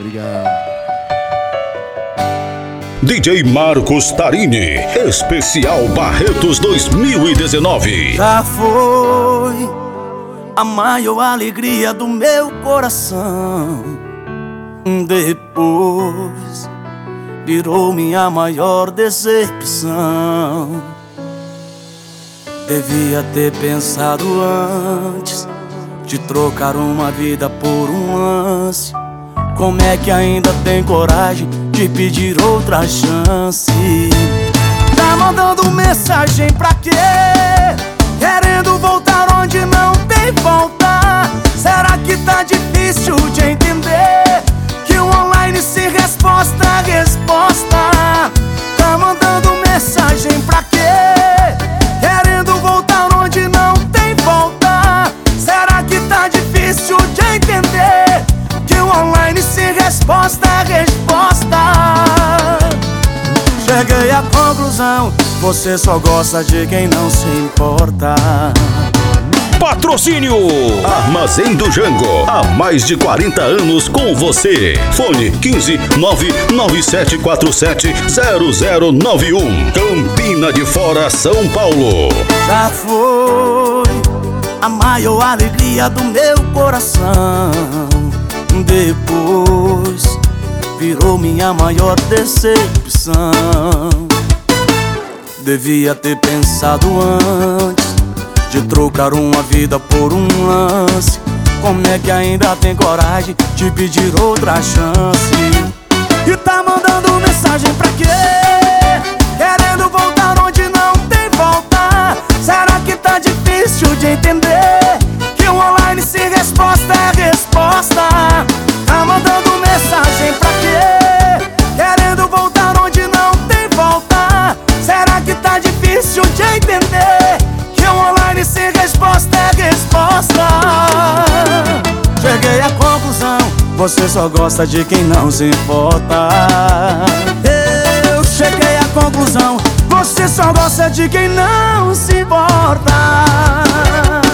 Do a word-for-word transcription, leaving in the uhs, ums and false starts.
Obrigado. D J Marcos Tarini, especial Barretos dois mil e dezenove. Já foi a maior alegria do meu coração, depois virou minha maior decepção. Devia ter pensado antes de trocar uma vida por um lance. Como é que ainda tem coragem de pedir outra chance? Tá mandando mensagem pra quê? Querendo voltar onde não tem volta. Será que tá difícil de entender que o online sem resposta é resposta? Tá mandando mensagem pra quê? Querendo voltar onde não tem volta. Será que tá difícil de entender que o online sem resposta é resposta? Cheguei à conclusão, você só gosta de quem não se importa. Patrocínio Armazém do Jango, há mais de quarenta anos com você. Fone quinze nove nove sete quatro sete zero zero nove um, Campina de Fora, São Paulo. Já foi a maior alegria do meu coração, depois virou minha maior decepção. Devia ter pensado antes de trocar uma vida por um lance. Como é que ainda tem coragem de pedir outra chance? E tá mandando mensagem pra quê? Querendo voltar onde não tem volta. Será que tá difícil de entender que o online sem resposta é resposta? Tá mandando mensagem pra quê? Querendo voltar onde não tem volta. Será que tá difícil de entender que o online sem resposta é resposta? Cheguei à conclusão, você só gosta de quem não se importa. Eu cheguei à conclusão, você só gosta de quem não se importa.